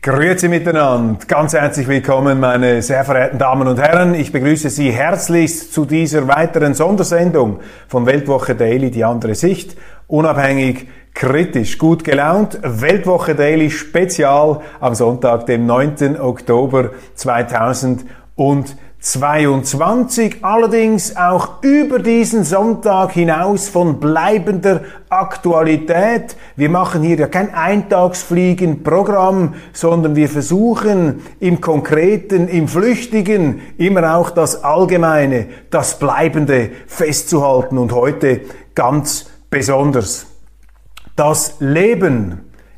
Grüezi miteinander, ganz herzlich willkommen, meine sehr verehrten Damen und Herren. Ich begrüße Sie herzlichst zu dieser weiteren Sondersendung von Weltwoche Daily, die andere Sicht. Unabhängig, kritisch, gut gelaunt. Weltwoche Daily Spezial am Sonntag, dem 9. Oktober 2022. Allerdings auch über diesen Sonntag hinaus von bleibender Aktualität. Wir machen hier ja kein Eintagsfliegen-Programm, sondern wir versuchen im Konkreten, im Flüchtigen immer auch das Allgemeine, das Bleibende festzuhalten und heute ganz besonders. Das Leben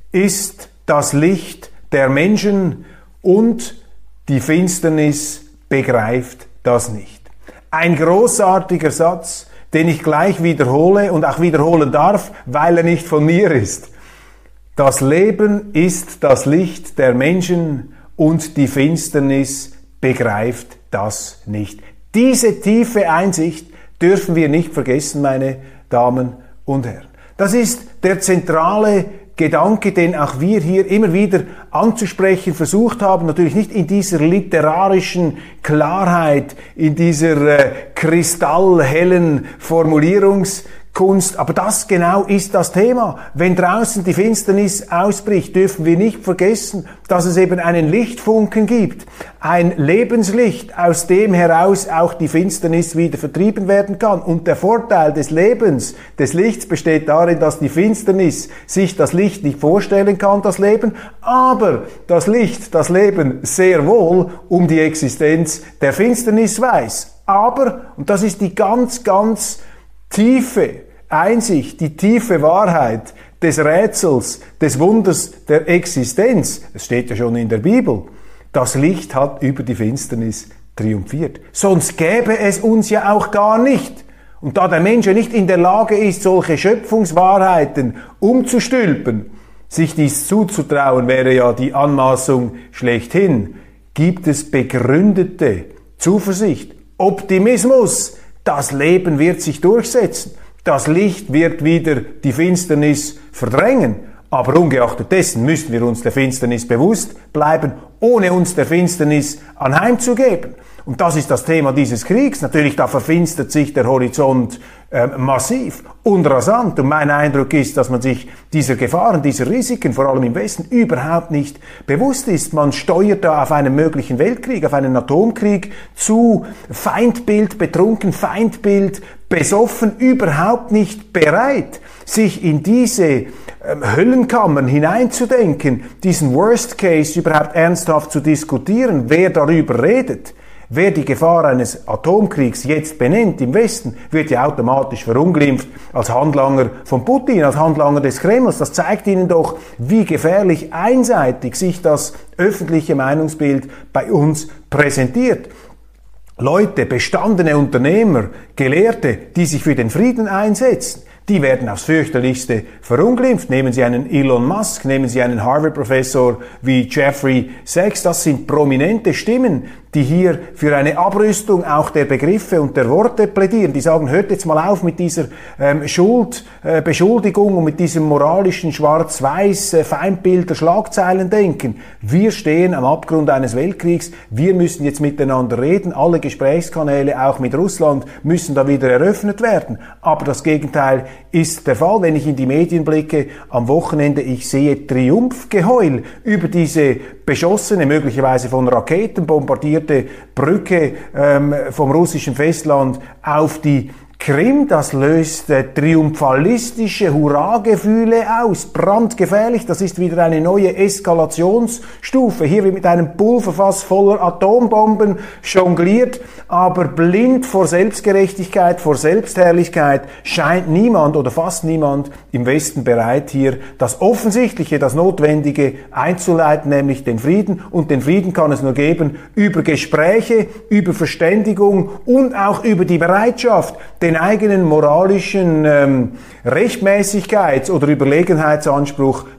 ist das Licht der Menschen und die Finsternis begreift das nicht. Ein großartiger Satz, den ich gleich wiederhole und auch wiederholen darf, weil er nicht von mir ist. Das Leben ist das Licht der Menschen und die Finsternis begreift das nicht. Diese tiefe Einsicht dürfen wir nicht vergessen, meine Damen und Herren. Das ist der zentrale Gedanke, den auch wir hier immer wieder anzusprechen versucht haben, natürlich nicht in dieser literarischen Klarheit, in dieser kristallhellen Formulierungskunst, aber das genau ist das Thema. Wenn draußen die Finsternis ausbricht, dürfen wir nicht vergessen, dass es eben einen Lichtfunken gibt, ein Lebenslicht, aus dem heraus auch die Finsternis wieder vertrieben werden kann. Und der Vorteil des Lebens, des Lichts besteht darin, dass die Finsternis sich das Licht nicht vorstellen kann, das Leben, aber das Licht, das Leben sehr wohl um die Existenz der Finsternis weiß. Aber, und das ist die ganz, ganz tiefe Einsicht, die tiefe Wahrheit des Rätsels, des Wunders der Existenz, es steht ja schon in der Bibel, das Licht hat über die Finsternis triumphiert. Sonst gäbe es uns ja auch gar nicht. Und da der Mensch ja nicht in der Lage ist, solche Schöpfungswahrheiten umzustülpen, sich dies zuzutrauen, wäre ja die Anmaßung schlechthin, gibt es begründete Zuversicht, Optimismus. Das Leben wird sich durchsetzen. Das Licht wird wieder die Finsternis verdrängen. Aber ungeachtet dessen müssen wir uns der Finsternis bewusst bleiben, ohne uns der Finsternis anheimzugeben. Und das ist das Thema dieses Kriegs. Natürlich, da verfinstert sich der Horizont massiv und rasant. Und mein Eindruck ist, dass man sich dieser Gefahren, dieser Risiken, vor allem im Westen, überhaupt nicht bewusst ist. Man steuert da auf einen möglichen Weltkrieg, auf einen Atomkrieg zu, Feindbild betrunken, Feindbild besoffen, überhaupt nicht bereit, sich in diese Höllenkammern hineinzudenken, diesen Worst Case überhaupt ernsthaft zu diskutieren, wer darüber redet. Wer die Gefahr eines Atomkriegs jetzt benennt im Westen, wird ja automatisch verunglimpft als Handlanger von Putin, als Handlanger des Kremls. Das zeigt Ihnen doch, wie gefährlich einseitig sich das öffentliche Meinungsbild bei uns präsentiert. Leute, bestandene Unternehmer, Gelehrte, die sich für den Frieden einsetzen, die werden aufs fürchterlichste verunglimpft. Nehmen Sie einen Elon Musk, nehmen Sie einen Harvard-Professor wie Jeffrey Sachs. Das sind prominente Stimmen, die hier für eine Abrüstung auch der Begriffe und der Worte plädieren. Die sagen, hört jetzt mal auf mit dieser Beschuldigung und mit diesem moralischen Schwarz-Weiß Feindbild der Schlagzeilen denken. Wir stehen am Abgrund eines Weltkriegs. Wir müssen jetzt miteinander reden. Alle Gesprächskanäle, auch mit Russland, müssen da wieder eröffnet werden. Aber das Gegenteil ist der Fall. Wenn ich in die Medien blicke am Wochenende, ich sehe Triumphgeheul über diese beschossene, möglicherweise von Raketen bombardierte Brücke vom russischen Festland auf die Krim. Das löst triumphalistische Hurragefühle aus. Brandgefährlich, das ist wieder eine neue Eskalationsstufe. Hier wird mit einem Pulverfass voller Atombomben jongliert, aber blind vor Selbstgerechtigkeit, vor Selbstherrlichkeit scheint niemand oder fast niemand im Westen bereit, hier das Offensichtliche, das Notwendige einzuleiten, nämlich den Frieden. Und den Frieden kann es nur geben über Gespräche, über Verständigung und auch über die Bereitschaft, den eigenen moralischen Rechtmäßigkeits- oder Überlegenheitsanspruch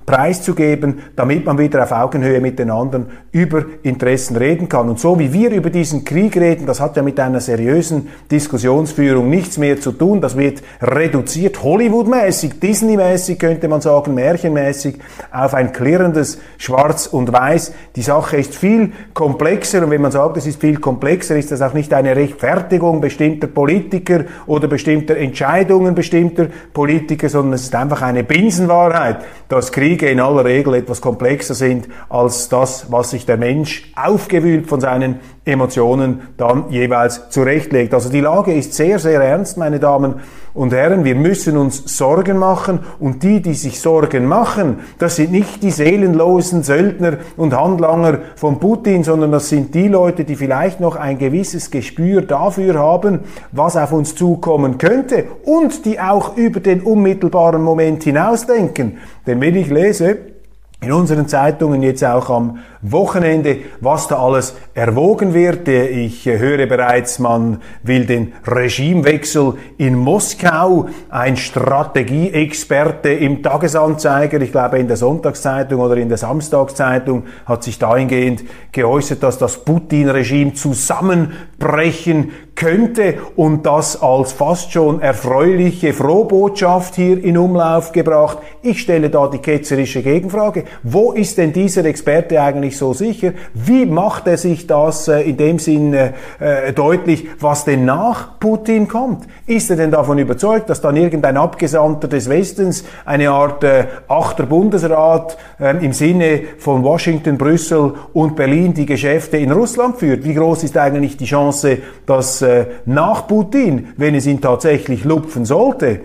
preiszugeben, damit man wieder auf Augenhöhe mit den anderen über Interessen reden kann. Und so wie wir über diesen Krieg reden, das hat ja mit einer seriösen Diskussionsführung nichts mehr zu tun. Das wird reduziert, Hollywood-mäßig, Disney-mäßig, könnte man sagen, märchenmäßig, auf ein klirrendes Schwarz und Weiß. Die Sache ist viel komplexer, und wenn man sagt, es ist viel komplexer, ist das auch nicht eine Rechtfertigung bestimmter Politiker oder bestimmter Entscheidungen bestimmter Politiker, sondern es ist einfach eine Binsenwahrheit, dass Kriege in aller Regel etwas komplexer sind als das, was sich der Mensch aufgewühlt von seinen Emotionen dann jeweils zurechtlegt. Also die Lage ist sehr, sehr ernst, meine Damen und Herren. Wir müssen uns Sorgen machen, und die sich Sorgen machen, das sind nicht die seelenlosen Söldner und Handlanger von Putin, sondern das sind die Leute, die vielleicht noch ein gewisses Gespür dafür haben, was auf uns zukommen könnte, und die auch über den unmittelbaren Moment hinausdenken. Denn wenn ich lese in unseren Zeitungen jetzt auch am Wochenende, was da alles erwogen wird. Ich höre bereits, man will den Regimewechsel in Moskau. Ein Strategieexperte im Tagesanzeiger, ich glaube in der Sonntagszeitung oder in der Samstagszeitung, hat sich dahingehend geäußert, dass das Putin-Regime zusammenbrechen könnte, und das als fast schon erfreuliche Frohbotschaft hier in Umlauf gebracht. Ich stelle da die ketzerische Gegenfrage. Wo ist denn dieser Experte eigentlich so sicher? Wie macht er sich das in dem Sinn deutlich, was denn nach Putin kommt? Ist er denn davon überzeugt, dass dann irgendein Abgesandter des Westens, eine Art 8. Bundesrat im Sinne von Washington, Brüssel und Berlin die Geschäfte in Russland führt? Wie groß ist eigentlich die Chance, dass nach Putin, wenn es ihn tatsächlich lupfen sollte,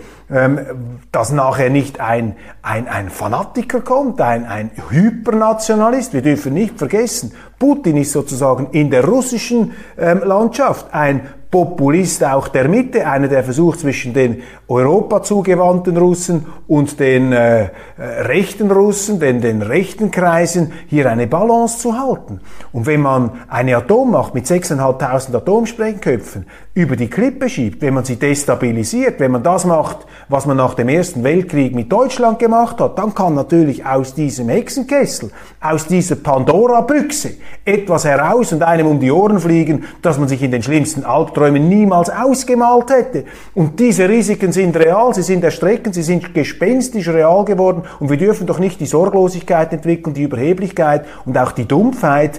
dass nachher nicht ein Fanatiker kommt, ein Hypernationalist? Wir dürfen nicht vergessen, Putin ist sozusagen in der russischen Landschaft ein Populist auch der Mitte, einer, der versucht, zwischen den Europa zugewandten Russen und den rechten Russen, den rechten Kreisen, hier eine Balance zu halten. Und wenn man eine Atommacht mit 6.500 Atomsprengköpfen über die Klippe schiebt, wenn man sie destabilisiert, wenn man das macht, was man nach dem Ersten Weltkrieg mit Deutschland gemacht hat, dann kann natürlich aus diesem Hexenkessel, aus dieser Pandora-Büchse etwas heraus und einem um die Ohren fliegen, dass man sich in den schlimmsten Albträumen niemals ausgemalt hätte. Und diese Risiken sind real, sie sind erstreckend, sie sind gespenstisch real geworden, und wir dürfen doch nicht die Sorglosigkeit entwickeln, die Überheblichkeit und auch die Dumpfheit,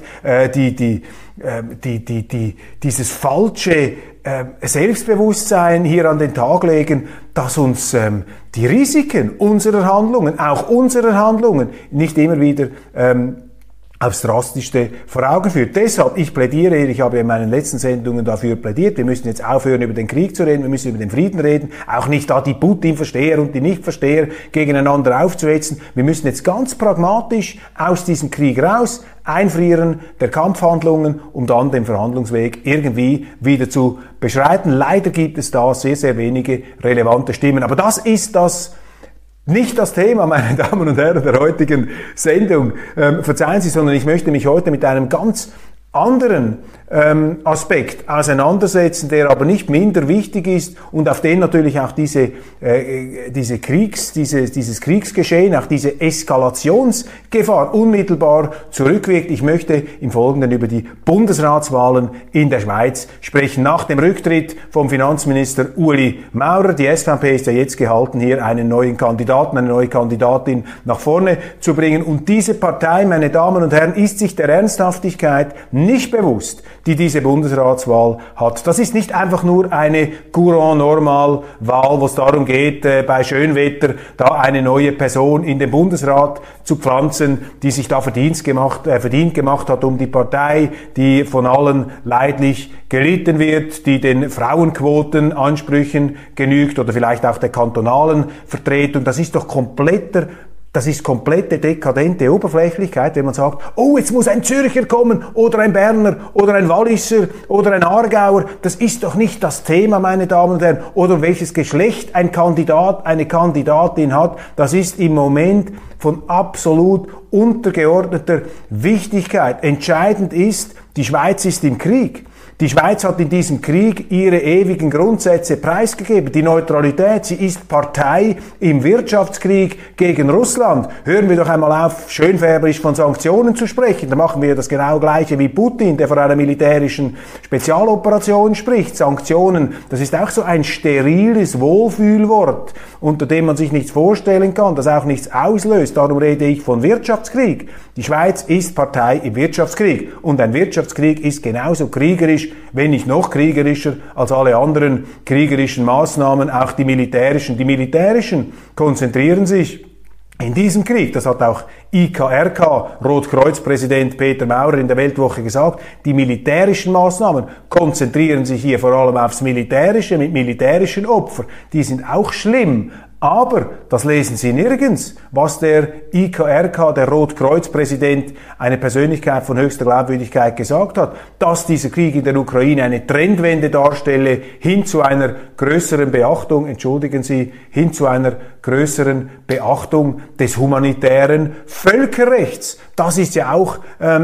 dieses falsche Selbstbewusstsein hier an den Tag legen, dass uns die Risiken unserer Handlungen, auch unserer Handlungen, nicht immer wieder aufs Drastischste vor Augen führt. Deshalb, ich plädiere hier, ich habe in meinen letzten Sendungen dafür plädiert, wir müssen jetzt aufhören, über den Krieg zu reden, wir müssen über den Frieden reden, auch nicht da die Putin-Versteher und die Nicht-Versteher gegeneinander aufzuhetzen. Wir müssen jetzt ganz pragmatisch aus diesem Krieg raus, einfrieren der Kampfhandlungen, um dann den Verhandlungsweg irgendwie wieder zu beschreiten. Leider gibt es da sehr, sehr wenige relevante Stimmen. Aber das ist nicht das Thema, meine Damen und Herren, der heutigen Sendung. Verzeihen Sie, sondern ich möchte mich heute mit einem ganz anderen Aspekt auseinandersetzen, der aber nicht minder wichtig ist und auf den natürlich auch dieses Kriegsgeschehen, auch diese Eskalationsgefahr unmittelbar zurückwirkt. Ich möchte im Folgenden über die Bundesratswahlen in der Schweiz sprechen. Nach dem Rücktritt vom Finanzminister Ueli Maurer, die SVP ist ja jetzt gehalten, hier einen neuen Kandidaten, eine neue Kandidatin nach vorne zu bringen. Und diese Partei, meine Damen und Herren, ist sich der Ernsthaftigkeit nicht bewusst, die diese Bundesratswahl hat. Das ist nicht einfach nur eine Courant-Normal-Wahl, wo es darum geht, bei Schönwetter da eine neue Person in den Bundesrat zu pflanzen, die sich da verdient gemacht hat um die Partei, die von allen leidlich gelitten wird, die den Frauenquotenansprüchen genügt oder vielleicht auch der kantonalen Vertretung. Das ist komplette dekadente Oberflächlichkeit, wenn man sagt, oh, jetzt muss ein Zürcher kommen oder ein Berner oder ein Walliser oder ein Aargauer. Das ist doch nicht das Thema, meine Damen und Herren. Oder welches Geschlecht ein Kandidat, eine Kandidatin hat. Das ist im Moment von absolut untergeordneter Wichtigkeit. Entscheidend ist, die Schweiz ist im Krieg. Die Schweiz hat in diesem Krieg ihre ewigen Grundsätze preisgegeben. Die Neutralität, sie ist Partei im Wirtschaftskrieg gegen Russland. Hören wir doch einmal auf, schönfärberisch von Sanktionen zu sprechen. Da machen wir das genau Gleiche wie Putin, der von einer militärischen Spezialoperation spricht. Sanktionen, das ist auch so ein steriles Wohlfühlwort, unter dem man sich nichts vorstellen kann, das auch nichts auslöst. Darum rede ich von Wirtschaftskrieg. Die Schweiz ist Partei im Wirtschaftskrieg. Und ein Wirtschaftskrieg ist genauso kriegerisch, wenn nicht noch kriegerischer als alle anderen kriegerischen Maßnahmen, auch die militärischen. Die militärischen konzentrieren sich in diesem Krieg, das hat auch IKRK, Rotkreuz-Präsident Peter Maurer in der Weltwoche gesagt, die militärischen Maßnahmen konzentrieren sich hier vor allem aufs Militärische mit militärischen Opfern. Die sind auch schlimm. Aber, das lesen Sie nirgends, was der IKRK, der Rotkreuz-Präsident, eine Persönlichkeit von höchster Glaubwürdigkeit gesagt hat, dass dieser Krieg in der Ukraine eine Trendwende darstelle, hin zu einer größeren Beachtung, entschuldigen Sie, hin zu einer größeren Beachtung des humanitären Völkerrechts. Das ist ja auch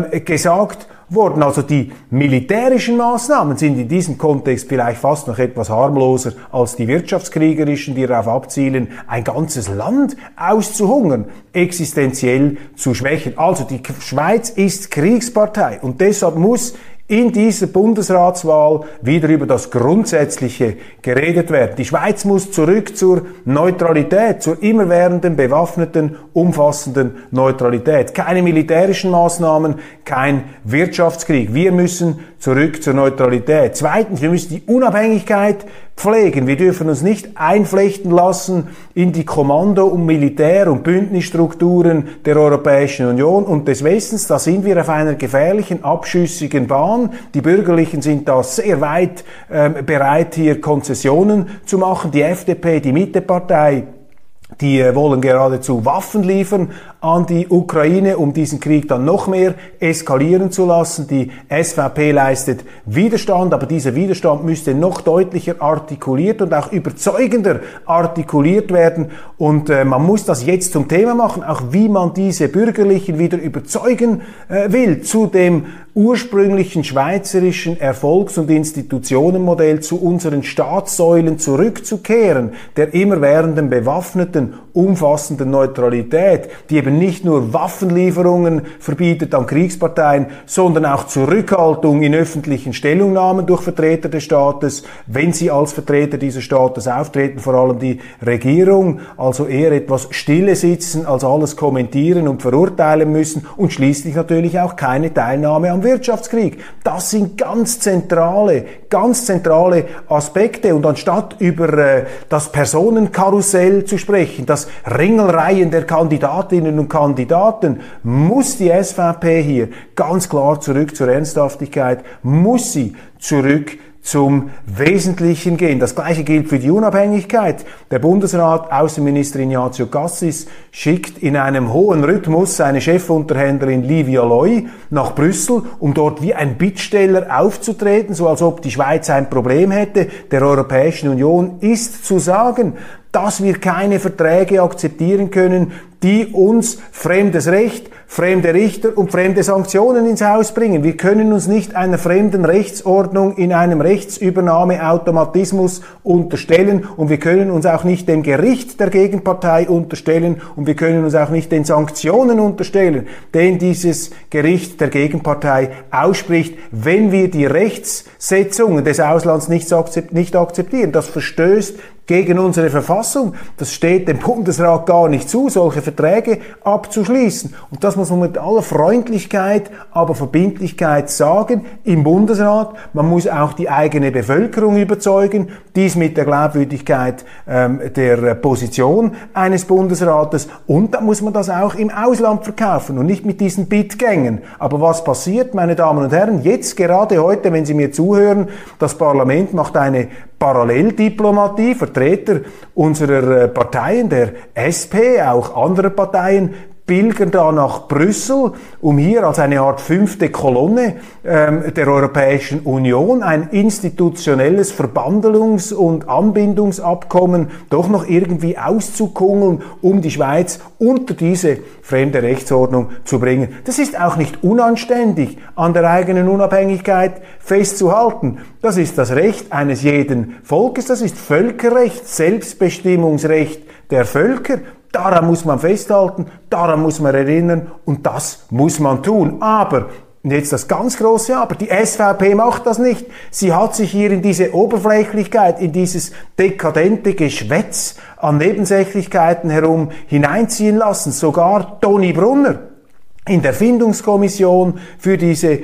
gesagt worden. Also die militärischen Maßnahmen sind in diesem Kontext vielleicht fast noch etwas harmloser als die wirtschaftskriegerischen, die darauf abzielen, ein ganzes Land auszuhungern, existenziell zu schwächen. Also die Schweiz ist Kriegspartei und deshalb muss in dieser Bundesratswahl wieder über das Grundsätzliche geredet werden. Die Schweiz muss zurück zur Neutralität, zur immerwährenden, bewaffneten, umfassenden Neutralität. Keine militärischen Maßnahmen, kein Wirtschaftskrieg. Wir müssen zurück zur Neutralität. Zweitens, wir müssen die Unabhängigkeit pflegen. Wir dürfen uns nicht einflechten lassen in die Kommando- und Militär- und Bündnisstrukturen der Europäischen Union und des Westens. Da sind wir auf einer gefährlichen, abschüssigen Bahn. Die Bürgerlichen sind da sehr weit bereit, hier Konzessionen zu machen. Die FDP, die Mittepartei, die wollen geradezu Waffen liefern an die Ukraine, um diesen Krieg dann noch mehr eskalieren zu lassen. Die SVP leistet Widerstand, aber dieser Widerstand müsste noch deutlicher artikuliert und auch überzeugender artikuliert werden. Und man muss das jetzt zum Thema machen, auch wie man diese Bürgerlichen wieder überzeugen will, zu dem ursprünglichen schweizerischen Erfolgs- und Institutionenmodell, zu unseren Staatssäulen zurückzukehren, der immerwährenden bewaffneten, umfassenden Neutralität, die eben nicht nur Waffenlieferungen verbietet an Kriegsparteien, sondern auch Zurückhaltung in öffentlichen Stellungnahmen durch Vertreter des Staates, wenn sie als Vertreter dieses Staates auftreten, vor allem die Regierung, also eher etwas stille sitzen, als alles kommentieren und verurteilen müssen und schließlich natürlich auch keine Teilnahme am Wirtschaftskrieg. Das sind ganz zentrale Aspekte und anstatt über das Personenkarussell zu sprechen, das Ringelreihen der Kandidatinnen und Kandidaten, muss die SVP hier ganz klar zurück zur Ernsthaftigkeit, muss sie zurück zum Wesentlichen gehen. Das Gleiche gilt für die Unabhängigkeit. Der Bundesrat, Außenminister Ignazio Cassis, schickt in einem hohen Rhythmus seine Chefunterhändlerin Livia Loy nach Brüssel, um dort wie ein Bittsteller aufzutreten, so als ob die Schweiz ein Problem hätte. Der Europäischen Union ist zu sagen, dass wir keine Verträge akzeptieren können, die uns fremdes Recht, fremde Richter und fremde Sanktionen ins Haus bringen. Wir können uns nicht einer fremden Rechtsordnung in einem Rechtsübernahmeautomatismus unterstellen und wir können uns auch nicht dem Gericht der Gegenpartei unterstellen und wir können uns auch nicht den Sanktionen unterstellen, den dieses Gericht der Gegenpartei ausspricht, wenn wir die Rechtssetzungen des Auslands nicht akzeptieren. Das verstößt gegen unsere Verfassung. Das steht dem Bundesrat gar nicht zu, solche Verträge abzuschließen. Und das muss man mit aller Freundlichkeit, aber Verbindlichkeit sagen im Bundesrat. Man muss auch die eigene Bevölkerung überzeugen, dies mit der Glaubwürdigkeit der Position eines Bundesrates. Und dann muss man das auch im Ausland verkaufen und nicht mit diesen Bittgängen. Aber was passiert, meine Damen und Herren, jetzt gerade heute, wenn Sie mir zuhören, das Parlament macht eine Paralleldiplomatie, Vertreter unserer Parteien, der SP, auch anderer Parteien, pilgern da nach Brüssel, um hier als eine Art fünfte Kolonne der Europäischen Union ein institutionelles Verbandelungs- und Anbindungsabkommen doch noch irgendwie auszukungeln, um die Schweiz unter diese fremde Rechtsordnung zu bringen. Das ist auch nicht unanständig, an der eigenen Unabhängigkeit festzuhalten. Das ist das Recht eines jeden Volkes, das ist Völkerrecht, Selbstbestimmungsrecht der Völker. Daran muss man festhalten, daran muss man erinnern und das muss man tun. Aber, und jetzt das ganz große Aber, die SVP macht das nicht. Sie hat sich hier in diese Oberflächlichkeit, in dieses dekadente Geschwätz an Nebensächlichkeiten herum hineinziehen lassen. Sogar Toni Brunner in der Findungskommission für diese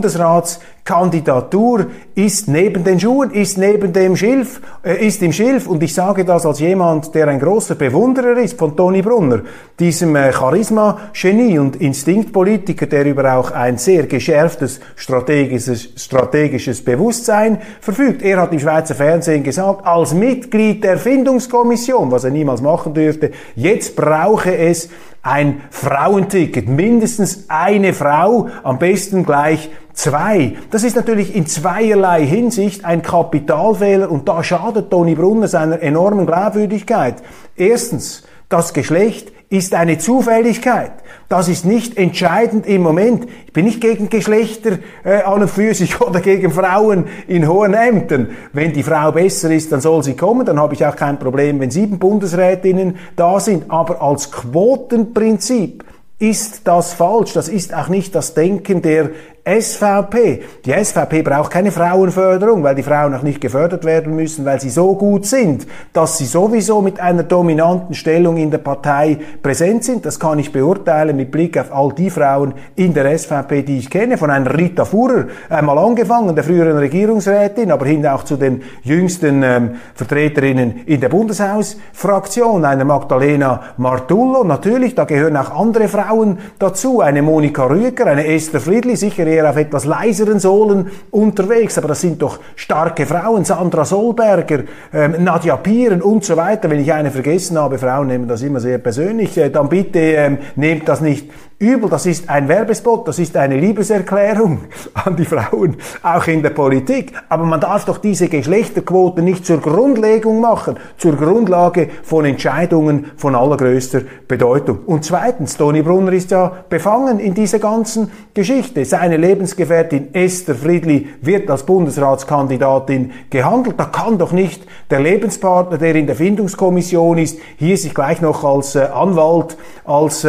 Bundesratskandidatur ist neben den Schuhen, ist neben dem Schilf, ist im Schilf. Und ich sage das als jemand, der ein großer Bewunderer ist von Toni Brunner, diesem Charisma-Genie und Instinktpolitiker, der über auch ein sehr geschärftes strategisches Bewusstsein verfügt. Er hat im Schweizer Fernsehen gesagt, als Mitglied der Findungskommission, was er niemals machen dürfte, jetzt brauche es ein Frauenticket, mindestens eine Frau, am besten gleich 2. Das ist natürlich in zweierlei Hinsicht ein Kapitalfehler und da schadet Toni Brunner seiner enormen Glaubwürdigkeit. Erstens, das Geschlecht ist eine Zufälligkeit. Das ist nicht entscheidend im Moment. Ich bin nicht gegen Geschlechter an und für sich oder gegen Frauen in hohen Ämtern. Wenn die Frau besser ist, dann soll sie kommen. Dann habe ich auch kein Problem, wenn 7 Bundesrätinnen da sind. Aber als Quotenprinzip ist das falsch. Das ist auch nicht das Denken der SVP. Die SVP braucht keine Frauenförderung, weil die Frauen auch nicht gefördert werden müssen, weil sie so gut sind, dass sie sowieso mit einer dominanten Stellung in der Partei präsent sind. Das kann ich beurteilen mit Blick auf all die Frauen in der SVP, die ich kenne, von einer Rita Fuhrer, einmal angefangen, der früheren Regierungsrätin, aber hin auch zu den jüngsten Vertreterinnen in der Bundeshausfraktion, einer Magdalena Martullo. Natürlich, da gehören auch andere Frauen dazu, eine Monika Rüegger, eine Esther Friedli, sicher eher auf etwas leiseren Sohlen unterwegs, aber das sind doch starke Frauen, Sandra Solberger, Nadja Pieren und so weiter. Wenn ich eine vergessen habe, Frauen nehmen das immer sehr persönlich, dann bitte nehmt das nicht übel, das ist ein Werbespot, das ist eine Liebeserklärung an die Frauen, auch in der Politik. Aber man darf doch diese Geschlechterquote nicht zur Grundlegung machen, zur Grundlage von Entscheidungen von allergrößter Bedeutung. Und zweitens, Toni Brunner ist ja befangen in dieser ganzen Geschichte. Seine Lebensgefährtin Esther Friedli wird als Bundesratskandidatin gehandelt. Da kann doch nicht der Lebenspartner, der in der Findungskommission ist, hier sich gleich noch als Anwalt, als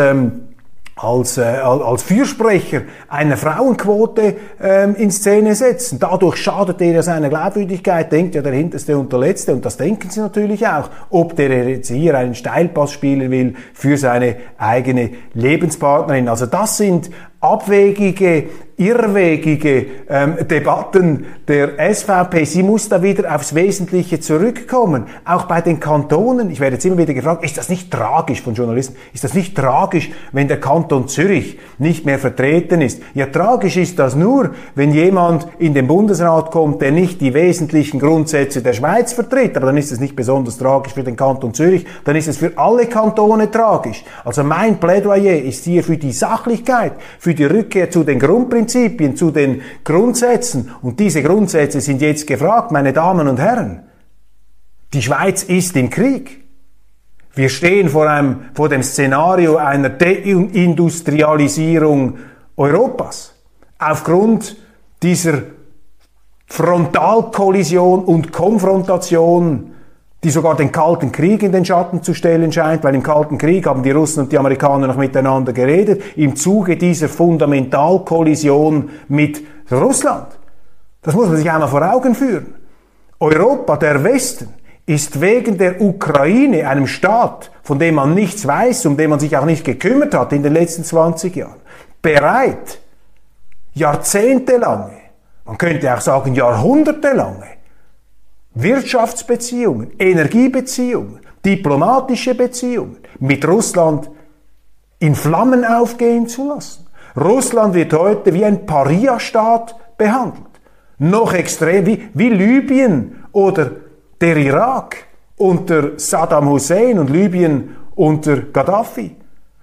Fürsprecher einer Frauenquote in Szene setzen. Dadurch schadet er ja seiner Glaubwürdigkeit, denkt ja der Hinterste und der Letzte, und das denken sie natürlich auch, ob der jetzt hier einen Steilpass spielen will für seine eigene Lebenspartnerin. Also das sind abwegige, irrwegige Debatten der SVP. Sie muss da wieder aufs Wesentliche zurückkommen. Auch bei den Kantonen, ich werde jetzt immer wieder gefragt, ist das nicht tragisch von Journalisten, ist das nicht tragisch, wenn der Kanton Zürich nicht mehr vertreten ist? Ja, tragisch ist das nur, wenn jemand in den Bundesrat kommt, der nicht die wesentlichen Grundsätze der Schweiz vertritt. Aber dann ist es nicht besonders tragisch für den Kanton Zürich, dann ist es für alle Kantone tragisch. Also mein Plädoyer ist hier für die Sachlichkeit, für die Rückkehr zu den Grundprinzipien, zu den Grundsätzen. Und diese Grundsätze sind jetzt gefragt, meine Damen und Herren. Die Schweiz ist im Krieg. Wir stehen vor dem Szenario einer Deindustrialisierung Europas. Aufgrund dieser Frontalkollision und Konfrontation, die sogar den Kalten Krieg in den Schatten zu stellen scheint, weil im Kalten Krieg haben die Russen und die Amerikaner noch miteinander geredet, im Zuge dieser Fundamentalkollision mit Russland. Das muss man sich einmal vor Augen führen. Europa, der Westen, ist wegen der Ukraine, einem Staat, von dem man nichts weiß, um den man sich auch nicht gekümmert hat in den letzten 20 Jahren, bereit, jahrzehntelange, man könnte auch sagen jahrhundertelange, Wirtschaftsbeziehungen, Energiebeziehungen, diplomatische Beziehungen mit Russland in Flammen aufgehen zu lassen. Russland wird heute wie ein Paria-Staat behandelt. Noch extrem wie Libyen oder der Irak unter Saddam Hussein und Libyen unter Gaddafi.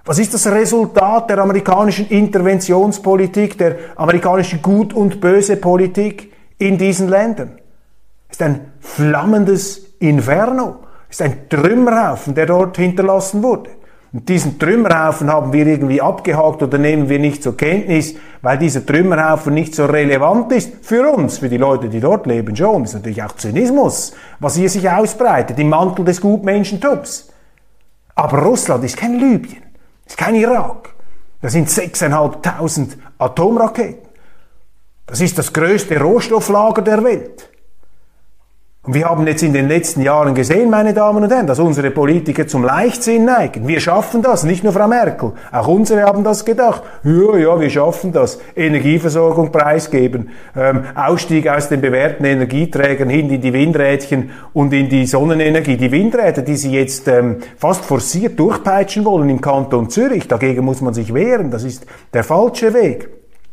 Was ist das Resultat der amerikanischen Interventionspolitik, der amerikanischen Gut- und Böse-Politik in diesen Ländern? Es ist ein flammendes Inferno. Es ist ein Trümmerhaufen, der dort hinterlassen wurde. Und diesen Trümmerhaufen haben wir irgendwie abgehakt oder nehmen wir nicht zur Kenntnis, weil dieser Trümmerhaufen nicht so relevant ist für uns, für die Leute, die dort leben schon. Das ist natürlich auch Zynismus, was hier sich ausbreitet im Mantel des Gutmenschentums. Aber Russland ist kein Libyen, ist kein Irak. Das sind 6.500 Atomraketen. Das ist das größte Rohstofflager der Welt. Und wir haben jetzt in den letzten Jahren gesehen, meine Damen und Herren, dass unsere Politiker zum Leichtsinn neigen. Wir schaffen das, nicht nur Frau Merkel. Auch unsere haben das gedacht. Ja, wir schaffen das. Energieversorgung preisgeben, Ausstieg aus den bewährten Energieträgern hin in die Windrädchen und in die Sonnenenergie. Die Windräder, die sie jetzt fast forciert durchpeitschen wollen im Kanton Zürich, dagegen muss man sich wehren. Das ist der falsche Weg.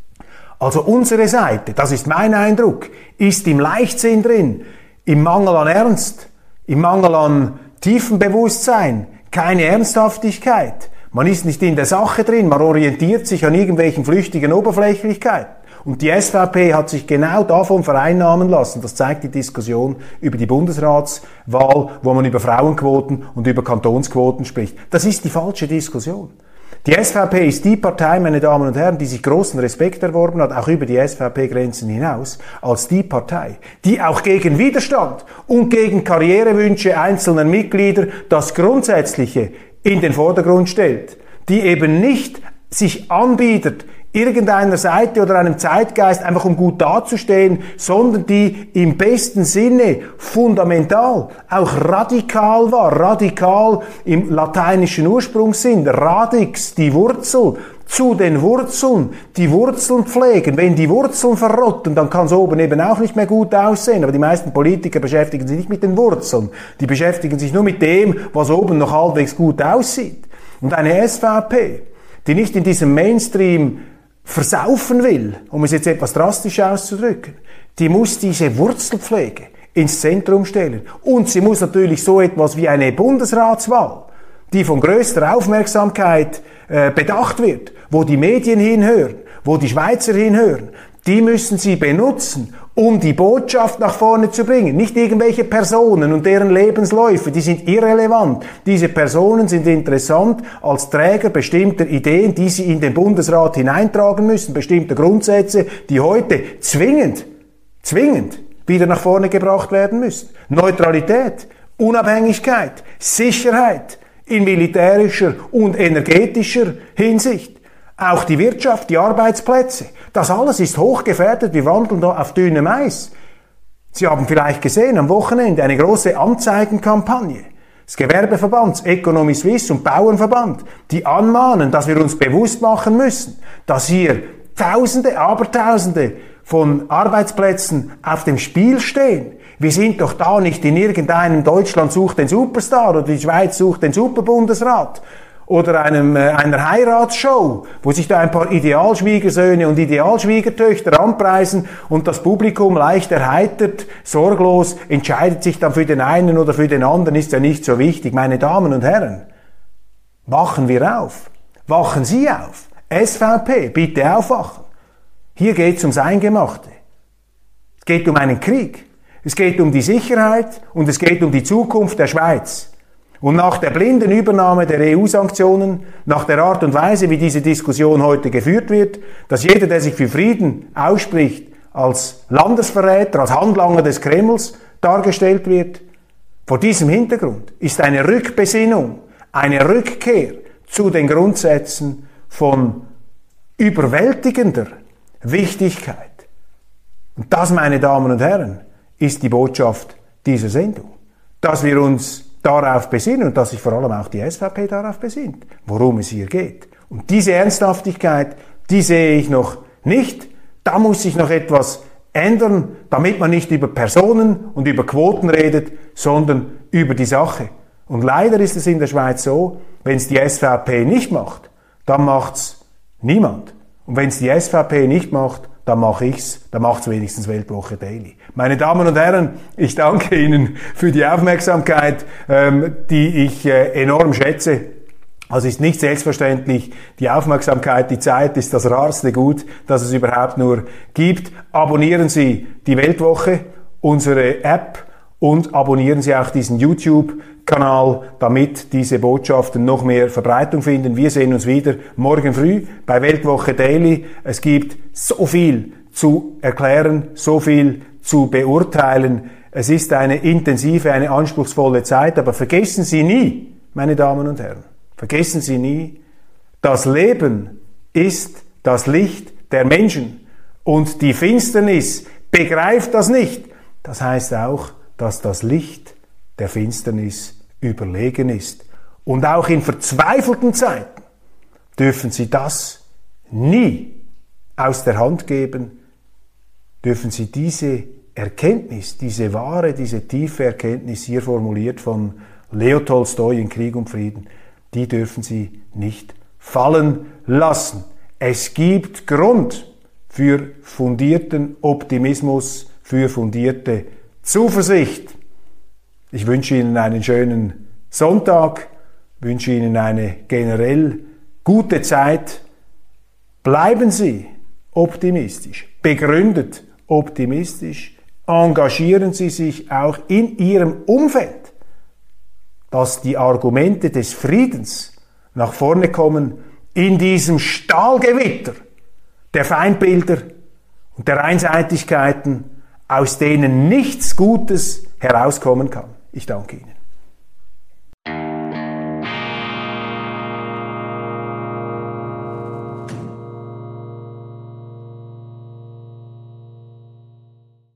Also unsere Seite, das ist mein Eindruck, ist im Leichtsinn drin. Im Mangel an Ernst, im Mangel an tiefem Bewusstsein, keine Ernsthaftigkeit. Man ist nicht in der Sache drin, man orientiert sich an irgendwelchen flüchtigen Oberflächlichkeiten. Und die SVP hat sich genau davon vereinnahmen lassen. Das zeigt die Diskussion über die Bundesratswahl, wo man über Frauenquoten und über Kantonsquoten spricht. Das ist die falsche Diskussion. Die SVP ist die Partei, meine Damen und Herren, die sich großen Respekt erworben hat, auch über die SVP-Grenzen hinaus, als die Partei, die auch gegen Widerstand und gegen Karrierewünsche einzelner Mitglieder das Grundsätzliche in den Vordergrund stellt, die eben nicht sich anbietet, irgendeiner Seite oder einem Zeitgeist einfach um gut dazustehen, sondern die im besten Sinne fundamental, auch radikal war, radikal im lateinischen Ursprungssinn, radix, die Wurzel, zu den Wurzeln, die Wurzeln pflegen. Wenn die Wurzeln verrotten, dann kann es oben eben auch nicht mehr gut aussehen. Aber die meisten Politiker beschäftigen sich nicht mit den Wurzeln, die beschäftigen sich nur mit dem, was oben noch halbwegs gut aussieht. Und eine SVP, die nicht in diesem Mainstream versaufen will, um es jetzt etwas drastisch auszudrücken, die muss diese Wurzelpflege ins Zentrum stellen. Und sie muss natürlich so etwas wie eine Bundesratswahl, die von größter Aufmerksamkeit bedacht wird, wo die Medien hinhören, wo die Schweizer hinhören, die müssen sie benutzen, um die Botschaft nach vorne zu bringen. Nicht irgendwelche Personen und deren Lebensläufe, die sind irrelevant. Diese Personen sind interessant als Träger bestimmter Ideen, die sie in den Bundesrat hineintragen müssen, bestimmter Grundsätze, die heute zwingend wieder nach vorne gebracht werden müssen. Neutralität, Unabhängigkeit, Sicherheit in militärischer und energetischer Hinsicht. Auch die Wirtschaft, die Arbeitsplätze, das alles ist hochgefährdet. Wir wandeln da auf dünnem Eis. Sie haben vielleicht gesehen, am Wochenende eine große Anzeigenkampagne des Gewerbeverbands, Economy Suisse und Bauernverband, die anmahnen, dass wir uns bewusst machen müssen, dass hier Tausende, Abertausende von Arbeitsplätzen auf dem Spiel stehen. Wir sind doch da nicht in irgendeinem Deutschland sucht den Superstar oder die Schweiz sucht den Superbundesrat oder einer Heiratsshow, wo sich da ein paar Idealschwiegersöhne und Idealschwiegertöchter anpreisen und das Publikum leicht erheitert, sorglos, entscheidet sich dann für den einen oder für den anderen, ist ja nicht so wichtig. Meine Damen und Herren, wachen wir auf. Wachen Sie auf. SVP, bitte aufwachen. Hier geht es ums Eingemachte. Es geht um einen Krieg. Es geht um die Sicherheit und es geht um die Zukunft der Schweiz. Und nach der blinden Übernahme der EU-Sanktionen, nach der Art und Weise, wie diese Diskussion heute geführt wird, dass jeder, der sich für Frieden ausspricht, als Landesverräter, als Handlanger des Kremls dargestellt wird, vor diesem Hintergrund ist eine Rückbesinnung, eine Rückkehr zu den Grundsätzen von überwältigender Wichtigkeit. Und das, meine Damen und Herren, ist die Botschaft dieser Sendung. Dass wir uns darauf besinnen und dass sich vor allem auch die SVP darauf besinnt, worum es hier geht. Und diese Ernsthaftigkeit, die sehe ich noch nicht. Da muss sich noch etwas ändern, damit man nicht über Personen und über Quoten redet, sondern über die Sache. Und leider ist es in der Schweiz so, wenn es die SVP nicht macht, dann macht's niemand. Und wenn es die SVP nicht macht, dann mache ich's, dann macht's wenigstens Weltwoche Daily. Meine Damen und Herren, ich danke Ihnen für die Aufmerksamkeit, die ich enorm schätze. Also ist nicht selbstverständlich, die Aufmerksamkeit, die Zeit ist das rarste Gut, das es überhaupt nur gibt. Abonnieren Sie die Weltwoche, unsere App, und abonnieren Sie auch diesen YouTube-Kanal, damit diese Botschaften noch mehr Verbreitung finden. Wir sehen uns wieder morgen früh bei Weltwoche Daily. Es gibt so viel zu erklären, so viel zu beurteilen. Es ist eine intensive, eine anspruchsvolle Zeit, aber vergessen Sie nie, meine Damen und Herren, vergessen Sie nie, das Leben ist das Licht der Menschen und die Finsternis begreift das nicht. Das heißt auch, dass das Licht der Finsternis überlegen ist. Und auch in verzweifelten Zeiten dürfen Sie das nie aus der Hand geben, dürfen Sie diese Erkenntnis, diese wahre, diese tiefe Erkenntnis, hier formuliert von Leo Tolstoi in Krieg und Frieden, die dürfen Sie nicht fallen lassen. Es gibt Grund für fundierten Optimismus, für fundierte Zuversicht. Ich wünsche Ihnen einen schönen Sonntag, wünsche Ihnen eine generell gute Zeit. Bleiben Sie optimistisch, begründet optimistisch, engagieren Sie sich auch in Ihrem Umfeld, dass die Argumente des Friedens nach vorne kommen in diesem Stahlgewitter der Feindbilder und der Einseitigkeiten, aus denen nichts Gutes herauskommen kann. Ich danke Ihnen.